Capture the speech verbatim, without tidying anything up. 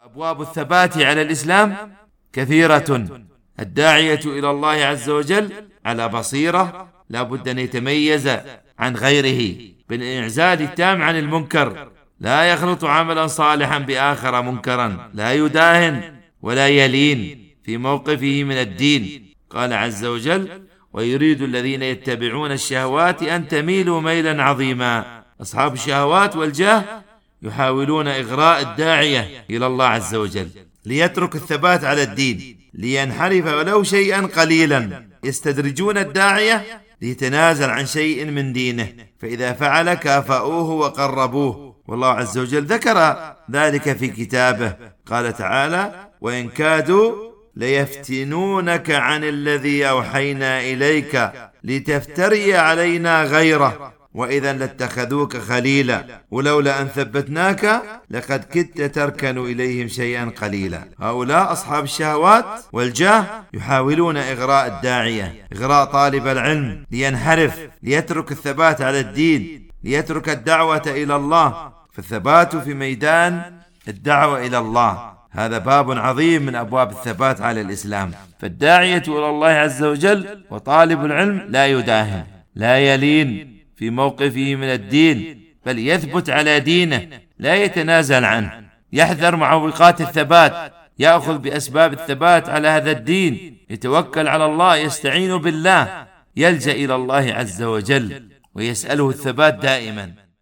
أبواب الثبات على الإسلام كثيرة. الداعية إلى الله عز وجل على بصيرة، لا بد أن يتميز عن غيره بالإعزال التام عن المنكر، لا يخلط عملا صالحا بآخر منكرا، لا يداهن ولا يلين في موقفه من الدين. قال عز وجل: ويريد الذين يتبعون الشهوات أن تميلوا ميلا عظيما. أصحاب الشهوات والجاه يحاولون إغراء الداعية إلى الله عز وجل ليترك الثبات على الدين، لينحرف ولو شيئا قليلا. يستدرجون الداعية ليتنازل عن شيء من دينه، فإذا فعل كافأوه وقربوه. والله عز وجل ذكر ذلك في كتابه، قال تعالى: وإن كادوا ليفتنونك عن الذي أوحينا إليك لتفتري علينا غيره وإذا لاتخذوك خليلا ولولا أن ثبتناك لقد كدت تركن إليهم شيئا قليلا. هؤلاء أصحاب الشهوات والجاه يحاولون إغراء الداعية، إغراء طالب العلم لينحرف، ليترك الثبات على الدين، ليترك الدعوة إلى الله. فالثبات في ميدان الدعوة إلى الله هذا باب عظيم من أبواب الثبات على الإسلام. فالداعية إلى الله عز وجل وطالب العلم لا يداهن، لا يلين في موقفه من الدين، بل يثبت على دينه، لا يتنازل عنه، يحذر معوقات الثبات، يأخذ بأسباب الثبات على هذا الدين، يتوكل على الله، يستعين بالله، يلجأ إلى الله عز وجل ويسأله الثبات دائما.